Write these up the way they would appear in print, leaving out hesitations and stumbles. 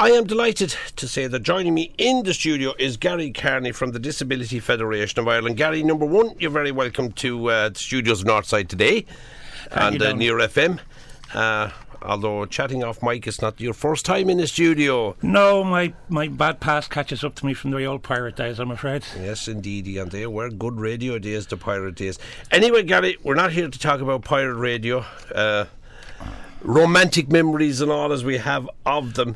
I am delighted to say that joining me in the studio is Gary Carney from the Disability Federation of Ireland. Gary, number one, you're very welcome to the studios of Northside today and Near FM. Although chatting off mic is not your first time in the studio. No, my bad past catches up to me from the old pirate days, I'm afraid. Yes, indeed, and they were good radio days, the pirate days. Anyway, Gary, we're not here to talk about pirate radio, romantic memories and all as we have of them.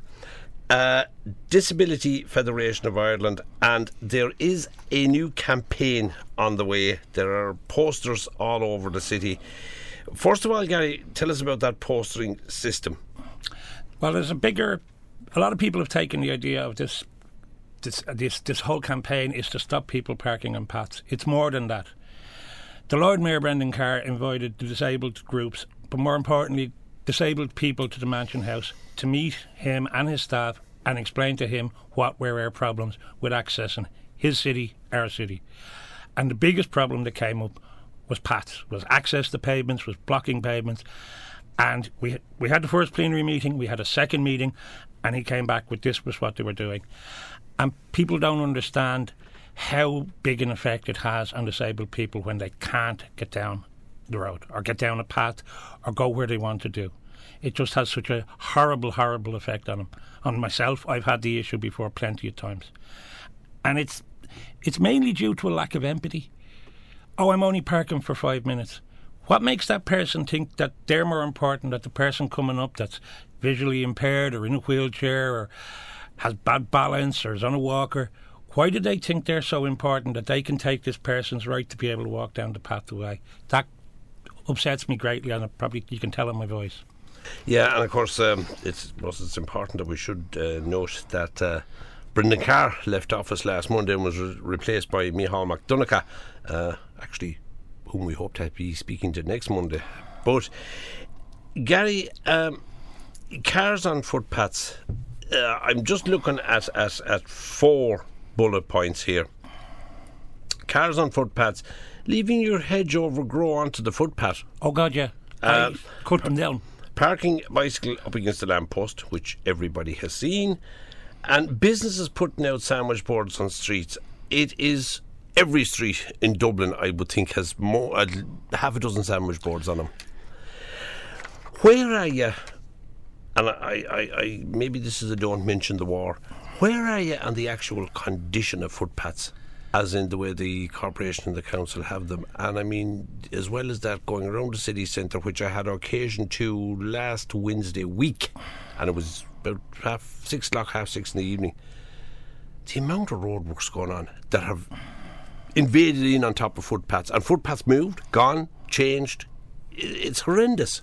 Disability Federation of Ireland, and there is a new campaign on the way. There are posters all over the city. First of all, Gary, tell us about that postering system. Well, there's a lot of people have taken the idea of this whole campaign is to stop people parking on paths. It's more than that. The Lord Mayor Brendan Carr invited the disabled groups, but more importantly, disabled people to the Mansion House to meet him and his staff and explain to him what were our problems with accessing his city, our city. And the biggest problem that came up was paths, was access to pavements, was blocking pavements. And we had the first plenary meeting, we had a second meeting, and he came back with this was what they were doing. And people don't understand how big an effect it has on disabled people when they can't get down the road or get down a path or go where they want to do. It just has such a horrible, horrible effect on them. On myself, I've had the issue before plenty of times. And it's mainly due to a lack of empathy. Oh, I'm only parking for 5 minutes. What makes that person think that they're more important than the person coming up that's visually impaired or in a wheelchair or has bad balance or is on a walker? Why do they think they're so important that they can take this person's right to be able to walk down the path away? That upsets me greatly, and probably you can tell in my voice. Yeah, and of course it's important that we should note that Brendan Carr left office last Monday and was replaced by Micheál Mac Donnchadh, actually whom we hope to be speaking to next Monday. But Gary, cars on footpaths, I'm just looking at 4 bullet points here. Cars on footpaths, leaving your hedge overgrow onto the footpath. Oh God, yeah. I cut them down. Parking a bicycle up against the lamppost, which everybody has seen, and businesses putting out sandwich boards on streets. It is every street in Dublin, I would think, has more half a dozen sandwich boards on them. Where are you? And I maybe this is a don't mention the war. Where are you on the actual condition of footpaths, as in the way the corporation and the council have them? And I mean, as well as that, going around the city centre, which I had occasion to last Wednesday week, and it was about 6:30 in the evening, the amount of roadworks going on that have invaded in on top of footpaths, and footpaths moved, gone, changed. It's horrendous.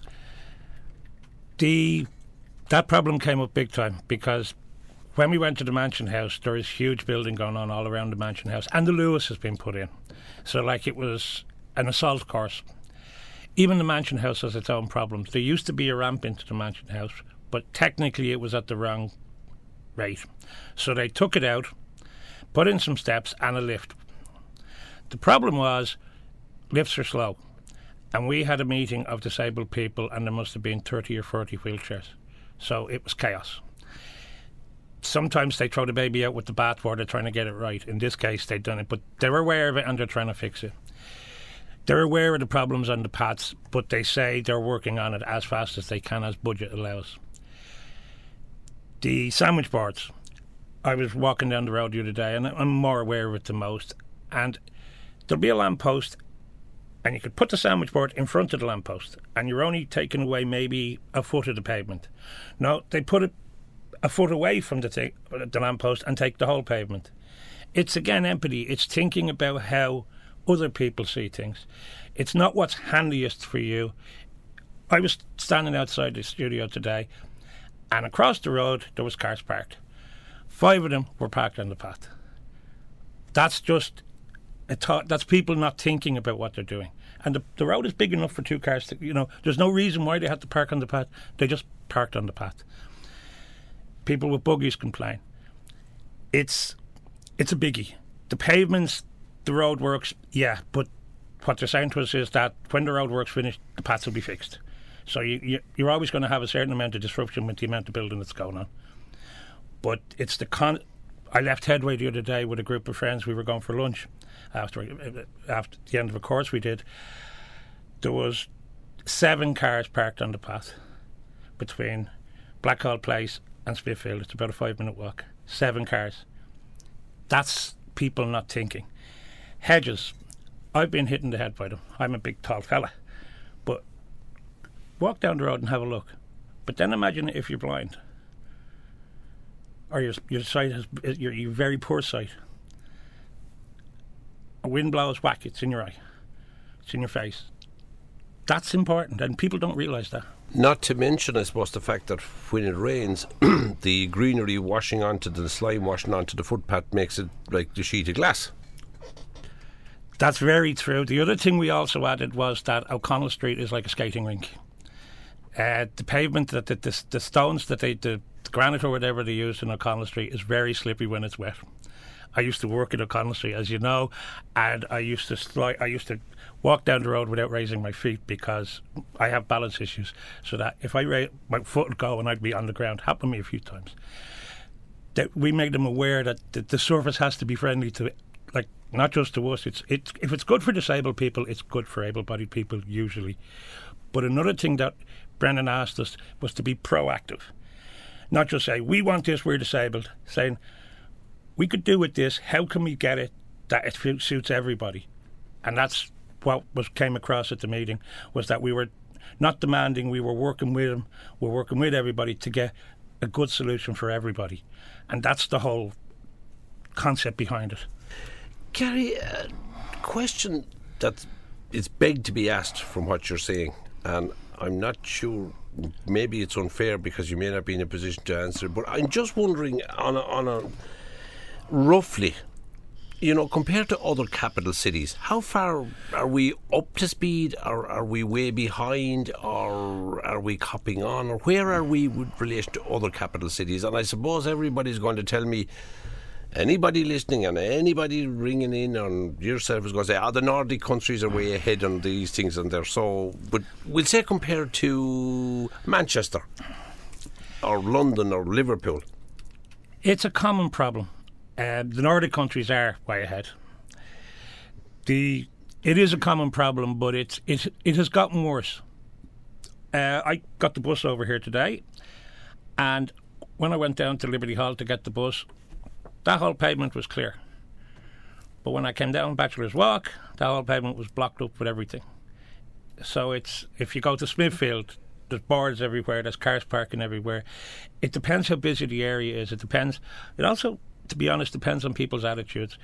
That problem came up big time because when we went to the Mansion House, there is huge building going on all around the Mansion House, and the Lewis has been put in. So like it was an assault course. Even the Mansion House has its own problems. There used to be a ramp into the Mansion House, but technically it was at the wrong rate. So they took it out, put in some steps and a lift. The problem was lifts are slow. And we had a meeting of disabled people and there must have been 30 or 40 wheelchairs. So it was chaos. Sometimes they throw the baby out with the bathwater trying to get it right. In this case, they'd done it, but they're aware of it and they're trying to fix it. They're aware of the problems on the paths, but they say they're working on it as fast as they can, as budget allows. The sandwich boards. I was walking down the road the other day and I'm more aware of it than most. And there'll be a lamppost and you could put the sandwich board in front of the lamppost and you're only taking away maybe a foot of the pavement. No, they put it a foot away from the lamppost and take the whole pavement. It's again empathy. It's thinking about how other people see things. It's not what's handiest for you. I was standing outside the studio today and across the road there was cars parked. 5 of them were parked on the path. That's just a thought. That's people not thinking about what they're doing. And the road is big enough for 2 cars to, there's no reason why they had to park on the path. They just parked on the path. People with buggies complain. It's a biggie. The pavements, the road works, yeah, but what they're saying to us is that when the road work's finished, the paths will be fixed. So you're always going to have a certain amount of disruption with the amount of building that's going on. But it's I left Headway the other day with a group of friends. We were going for lunch after the end of a course we did. There was 7 cars parked on the path between Blackhall Place and Smithfield. It's about a 5-minute walk. 7 cars. That's people not thinking. Hedges. I've been hit in the head by them. I'm a big, tall fella. But walk down the road and have a look. But then imagine if you're blind. Or your sight your very poor sight. A wind blows, whack, it's in your eye. It's in your face. That's important, and people don't realise that. Not to mention, I suppose, the fact that when it rains, the greenery washing onto the slime washing onto the footpath makes it like the sheet of glass. That's very true. The other thing we also added was that O'Connell Street is like a skating rink. The pavement, the stones that the granite or whatever they use in O'Connell Street is very slippery when it's wet. I used to work in O'Connell Street, as you know, and I used to walk down the road without raising my feet because I have balance issues. So that if my foot would go and I'd be on the ground. Happened to me a few times. That we made them aware that the surface has to be friendly to, like, not just to us. If it's good for disabled people, it's good for able-bodied people usually. But another thing that Brendan asked us was to be proactive, not just say we want this, we're disabled. Saying, we could do with this, how can we get it that it suits everybody? And that's what came across at the meeting, was that we were not demanding, we were working with them, we're working with everybody to get a good solution for everybody. And that's the whole concept behind it. Gary, a question that is begged to be asked from what you're saying, and I'm not sure, maybe it's unfair because you may not be in a position to answer, but I'm just wondering on a roughly, compared to other capital cities, how far are we up to speed, or are we way behind, or are we copying on, or where are we with relation to other capital cities? And I suppose everybody's going to tell me, anybody listening and anybody ringing in on yourself is going to say, the Nordic countries are way ahead on these things, and they're so. But we'll say compared to Manchester, or London, or Liverpool. It's a common problem. The Nordic countries are way ahead. It is a common problem, but it has gotten worse. I got the bus over here today, and when I went down to Liberty Hall to get the bus, that whole pavement was clear. But when I came down Bachelor's Walk, that whole pavement was blocked up with everything. So if you go to Smithfield, there's boards everywhere, there's cars parking everywhere. It depends how busy the area is. It also, to be honest, depends on people's attitudes.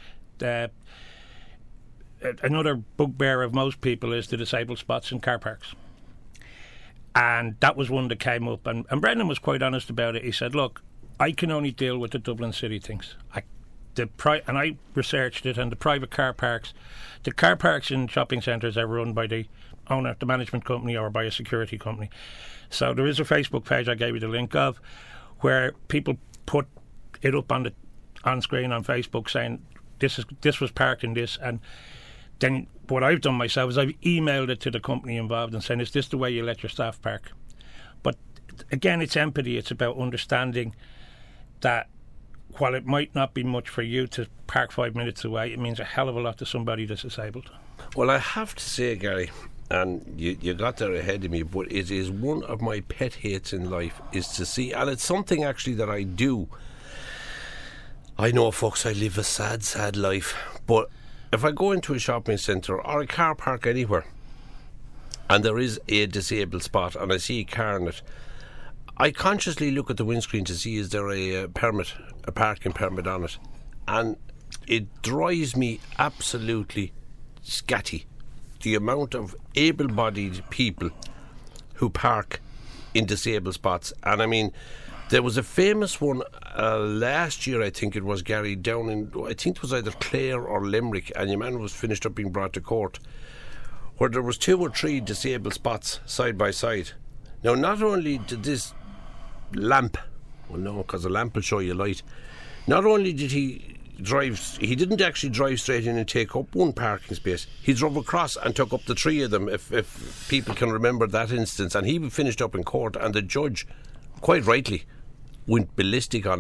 Another bugbear of most people is the disabled spots in car parks. And that was one that came up. And Brendan was quite honest about it. He said, look, I can only deal with the Dublin City things. And I researched it, and the private car parks in shopping centres are run by the owner, the management company, or by a security company. So there is a Facebook page I gave you the link of, where people put it up on screen on Facebook saying this was parked in this, and then what I've done myself is I've emailed it to the company involved and saying, is this the way you let your staff park? But again, it's empathy. It's about understanding that while it might not be much for you to park 5 minutes away, it means a hell of a lot to somebody that's disabled. Well, I have to say, Gary, and you got there ahead of me, but it is one of my pet hates in life is to see, and it's something actually that I do. I know, folks, I live a sad, sad life, but if I go into a shopping centre or a car park anywhere, and there is a disabled spot and I see a car in it, I consciously look at the windscreen to see is there a parking permit on it, and it drives me absolutely scatty, the amount of able-bodied people who park in disabled spots. And I mean, there was a famous one last year, I think it was, Gary, down in, I think it was either Clare or Limerick, and your man was finished up being brought to court, where there was 2 or 3 disabled spots side by side. Now, not only did this lamp, well, no, because a lamp will show you light, not only did he didn't actually drive straight in and take up one parking space, he drove across and took up the 3 of them, if people can remember that instance, and he finished up in court, and the judge, quite rightly, went ballistic on him,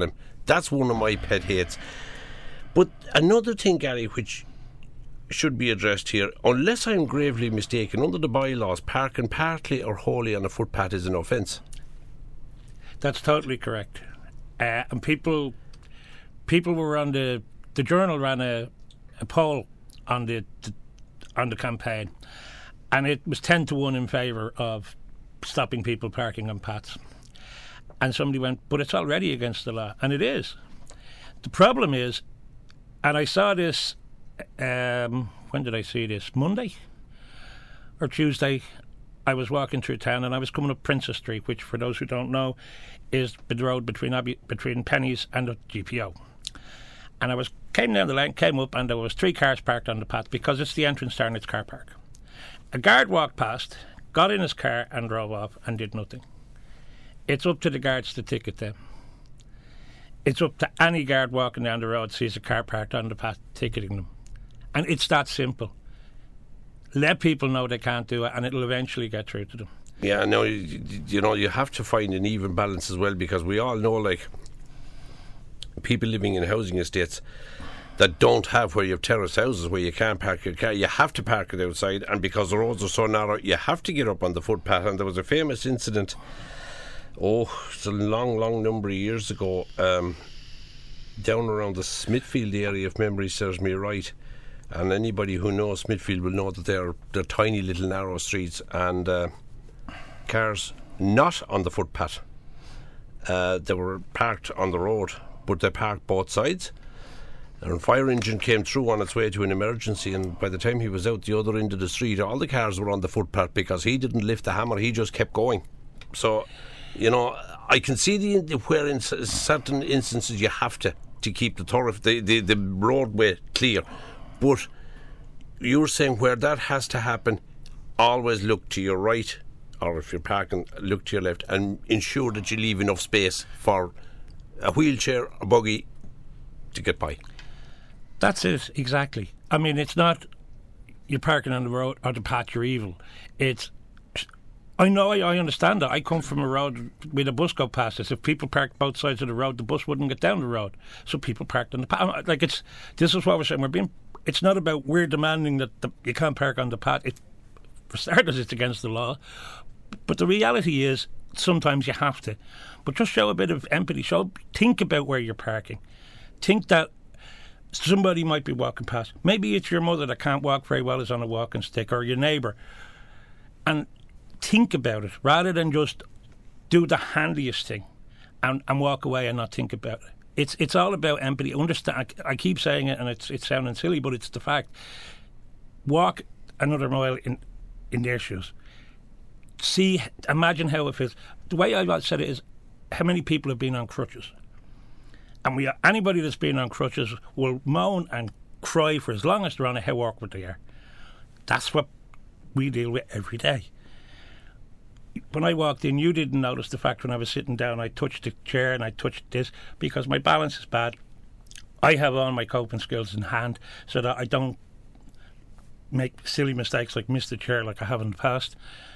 That's one of my pet hates. But another thing, Gary, which should be addressed here, unless I'm gravely mistaken, under the bylaws, parking partly or wholly on a footpath is an offence. That's totally correct. And people were on the Journal ran a poll on the campaign, and it was 10-1 in favour of stopping people parking on paths. And somebody went, but it's already against the law, and it is. The problem is, and I saw this. When did I see this? Monday or Tuesday? I was walking through town and I was coming up Princess Street, which, for those who don't know, is the road between Penny's and the GPO. And I came down the lane, came up, and there was 3 cars parked on the path because it's the entrance to Arnott's car park. A guard walked past, got in his car, and drove off and did nothing. It's up to the guards to ticket them. It's up to any guard walking down the road sees a car parked on the path, ticketing them. And it's that simple. Let people know they can't do it, and it'll eventually get through to them. Yeah, no, you have to find an even balance as well, because we all know, like, people living in housing estates that don't have, where you have terrace houses where you can't park your car, you have to park it outside, and because the roads are so narrow, you have to get up on the footpath. And there was a famous incident, it's a long number of years ago, down around the Smithfield area, if memory serves me right. And anybody who knows Smithfield will know that they're tiny little narrow streets, and cars not on the footpath. They were parked on the road, but they parked both sides. And a fire engine came through on its way to an emergency, and by the time he was out the other end of the street, all the cars were on the footpath because he didn't lift the hammer, he just kept going. So, I can see where in certain instances you have to keep the roadway clear. But you're saying where that has to happen, always look to your right, or if you're parking, look to your left, and ensure that you leave enough space for a wheelchair, a buggy to get by. That's it, exactly. I mean, it's not you're parking on the road or the path, you're evil. It's, I know, I understand that. I come from a road with a bus go past us. If people parked both sides of the road, the bus wouldn't get down the road. So people parked on the path. This is what we're saying. It's not about we're demanding that you can't park on the path. For starters, it's against the law. But the reality is, sometimes you have to. But just show a bit of empathy. Think about where you're parking. Think that somebody might be walking past. Maybe it's your mother that can't walk very well, is on a walking stick, or your neighbour. And think about it, rather than just do the handiest thing and walk away and not think about it. It's all about empathy. Understand? I keep saying it, and it's sounding silly, but it's the fact. Walk another mile in their shoes. Imagine how it feels. The way I said it is, how many people have been on crutches? And anybody that's been on crutches will moan and cry for as long as they're on it, how awkward they are. That's what we deal with every day. When I walked in, you didn't notice the fact when I was sitting down, I touched the chair and I touched this because my balance is bad. I have all my coping skills in hand so that I don't make silly mistakes like miss the chair like I have in the past.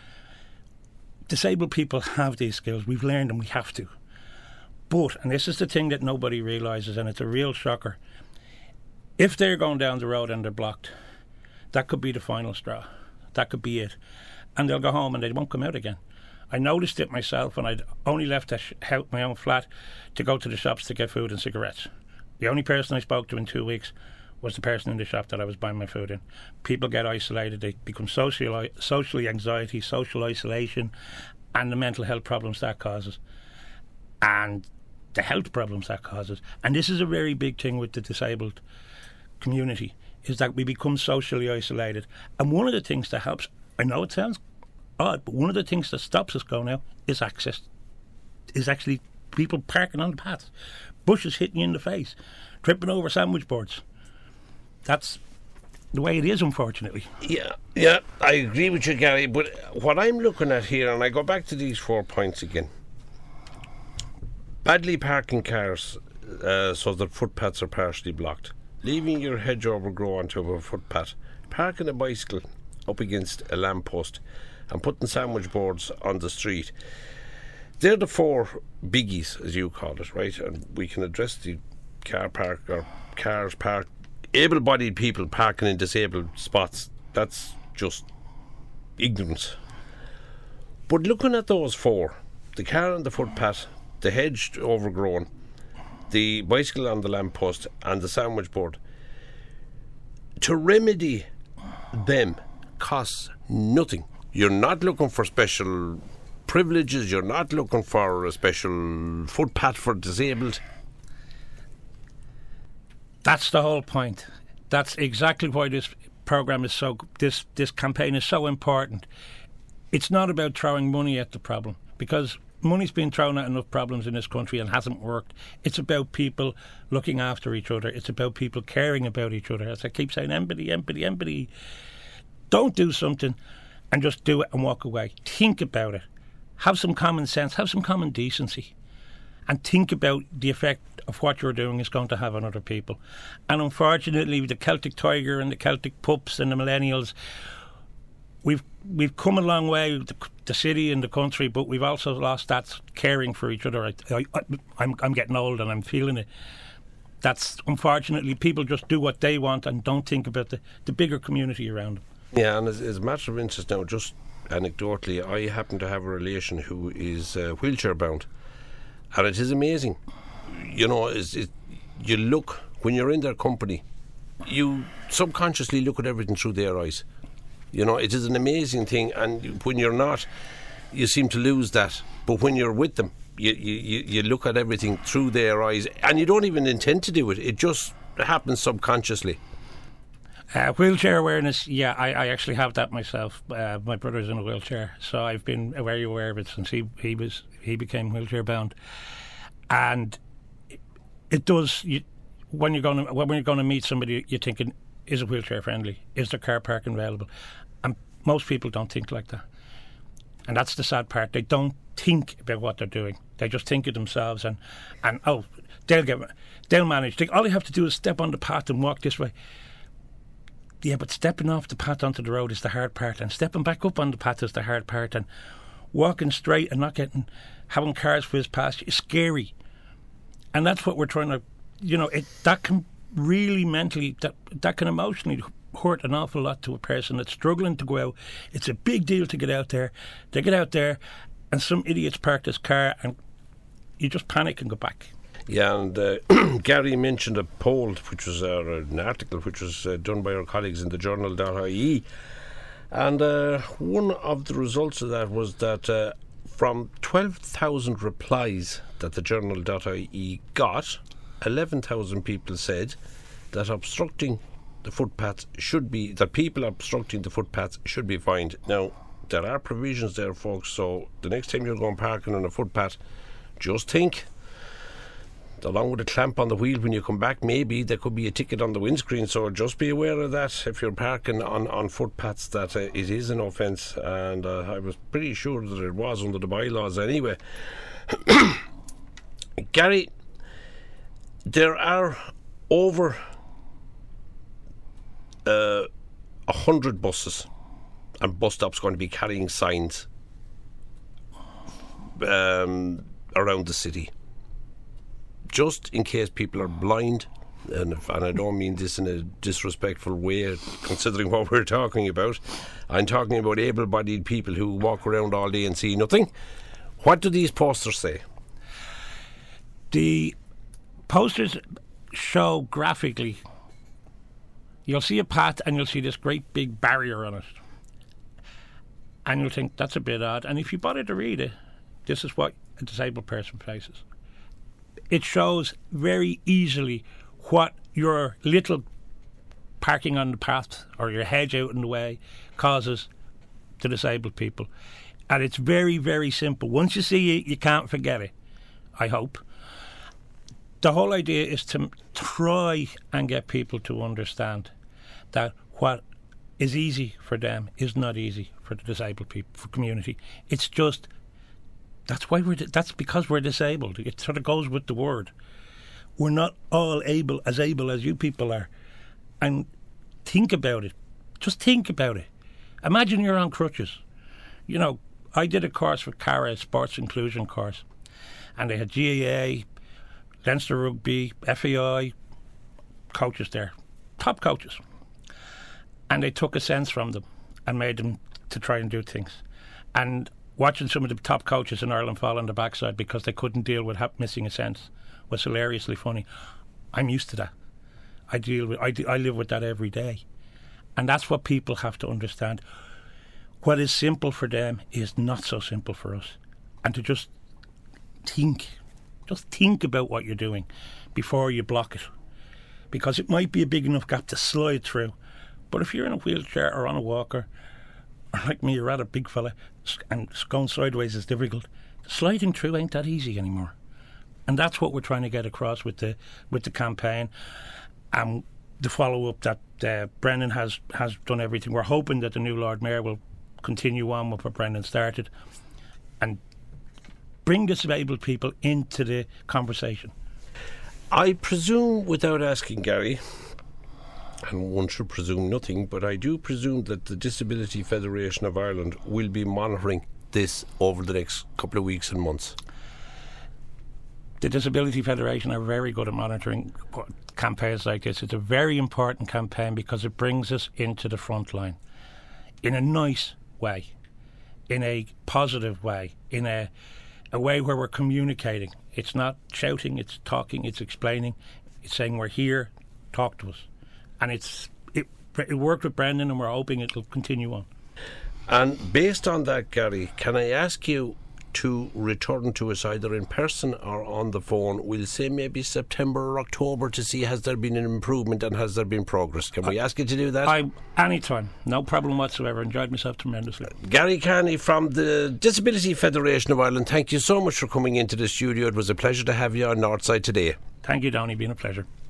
Disabled people have these skills. We've learned them. We have to. But, and this is the thing that nobody realises, and it's a real shocker, if they're going down the road and they're blocked, that could be the final straw. That could be it. And they'll go home and they won't come out again. I noticed it myself when I'd only left my own flat to go to the shops to get food and cigarettes. The only person I spoke to in 2 weeks was the person in the shop that I was buying my food in. People get isolated. They become socially anxiety, social isolation, and the mental health problems that causes. And the health problems that causes. And this is a very big thing with the disabled community, is that we become socially isolated. And one of the things that helps, I know it sounds odd, but one of the things that stops us going out is actually people parking on the paths, bushes hitting you in the face, tripping over sandwich boards. That's the way it is, unfortunately. Yeah, I agree with you, Gary, but what I'm looking at here, and I go back to these 4 points again: badly parking cars so that footpaths are partially blocked, leaving your hedge overgrow onto a footpath, parking a bicycle up against a lamppost, and putting sandwich boards on the street. they're the four biggies, as you call it, right? And we can address the car park or cars park, able-bodied people parking in disabled spots. That's just ignorance. But looking at those four, the car on the footpath, the hedge overgrown, the bicycle on the lamppost and the sandwich board, to remedy them costs nothing. You're not looking for special privileges, you're not looking for a special footpath for disabled. That's the whole point. That's exactly why this programme is this campaign is so important. It's not about throwing money at the problem, because money's been thrown at enough problems in this country and hasn't worked. It's about people looking after each other. It's about people caring about each other. As I keep saying, empathy. Don't do something and just do it and walk away. Think about it. Have some common sense. Have some common decency. And think about the effect of what you're doing is going to have on other people. And unfortunately, with the Celtic Tiger and the Celtic Pups and the millennials, we've come a long way with the city and the country, but we've also lost that caring for each other. I'm getting old and I'm feeling it. That's unfortunately, people just do what they want and don't think about the bigger community around them. Yeah, and as a matter of interest now, just anecdotally, I happen to have a relation who is wheelchair bound, and it is amazing. You know, you look, when you're in their company, you subconsciously look at everything through their eyes. You know, it is an amazing thing, and when you're not, you seem to lose that. But when you're with them, you look at everything through their eyes, and you don't even intend to do it. It just happens subconsciously. Wheelchair awareness, yeah, I actually have that myself. My brother's in a wheelchair, so I've been very aware of it since he became wheelchair bound. And it does. When you're going to meet somebody, you're thinking, is it wheelchair friendly? Is there car parking available? And most people don't think like that. And that's the sad part. They don't think about what they're doing. They just think of themselves and oh, they'll manage. All they have to do is step on the path and walk this way. Yeah, but stepping off the path onto the road is the hard part, and stepping back up on the path is the hard part, and walking straight and not having cars whiz past you is scary. And that's what we're trying to, that can really mentally, that can emotionally hurt an awful lot to a person that's struggling to go out. It's a big deal to get out there. They get out there and some idiots park this car and you just panic and go back. Yeah, and Gary mentioned a poll, which was an article which was done by our colleagues in the journal.ie, and one of the results of that was that from 12,000 replies that the journal.ie got, 11,000 people said that people obstructing the footpaths should be fined. Now, there are provisions there, folks, so the next time you're going parking on a footpath, just think. Along with a clamp on the wheel when you come back, maybe there could be a ticket on the windscreen, so just be aware of that if you're parking on footpaths, that it is an offence, and I was pretty sure that it was under the bylaws anyway. Gary, there are over 100 buses and bus stops going to be carrying signs around the city, just in case people are blind, and I don't mean this in a disrespectful way considering what we're talking about. I'm talking about able-bodied people who walk around all day and see nothing. What do these posters say? The posters show graphically, you'll see a path and you'll see this great big barrier on it, and you'll think that's a bit odd, and if you bother to read it, this is what a disabled person faces. It shows very easily what your little parking on the path or your hedge out in the way causes to disabled people. And it's very, very simple. Once you see it, you can't forget it, I hope. The whole idea is to try and get people to understand that what is easy for them is not easy for the disabled people, for community. It's just... That's because we're disabled. It sort of goes with the word. We're not all able as you people are. And think about it. Just think about it. Imagine you're on crutches. I did a course with CARA, sports inclusion course, and they had GAA, Leinster Rugby, FAI coaches there, top coaches, and they took a sense from them and made them to try and do things. And watching some of the top coaches in Ireland fall on the backside because they couldn't deal with missing a sense was hilariously funny. I'm used to that. I live with that every day. And that's what people have to understand. What is simple for them is not so simple for us. And to just think about what you're doing before you block it. Because it might be a big enough gap to slide through. But if you're in a wheelchair or on a walker, or like me, you're rather big fella, and going sideways is difficult, sliding through ain't that easy anymore. And that's what we're trying to get across with the campaign. And the follow-up that Brendan has done everything. We're hoping that the new Lord Mayor will continue on with what Brendan started and bring disabled people into the conversation. I presume, without asking Gary, and one should presume nothing, but I do presume that the Disability Federation of Ireland will be monitoring this over the next couple of weeks and months. The Disability Federation are very good at monitoring campaigns like this. It's a very important campaign because it brings us into the front line in a nice way, in a positive way, in a way where we're communicating. It's not shouting, it's talking, it's explaining, it's saying we're here, talk to us. And it worked with Brendan, and we're hoping it'll continue on. And based on that, Gary, can I ask you to return to us either in person or on the phone? We'll say maybe September or October to see has there been an improvement and has there been progress. Can we ask you to do that? Anytime. No problem whatsoever. Enjoyed myself tremendously. Gary Carney from the Disability Federation of Ireland, thank you so much for coming into the studio. It was a pleasure to have you on Northside today. Thank you, Downey. Been a pleasure.